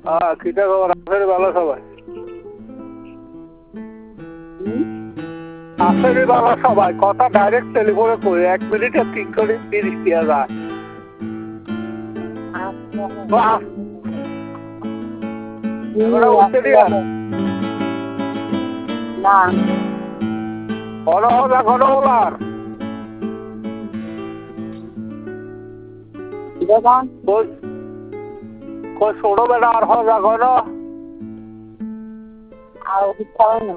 কিটা খবর আছে ভালো সবাই আসলে ভালো সবাই কথা ডাইরেক্ট টেলিফোনে কই 1 মিনিটে 3 কোটি 30 টিয়া যায় না বড় হলা ঘন হলার কই ছোট বেটা আর হলা ঘন আর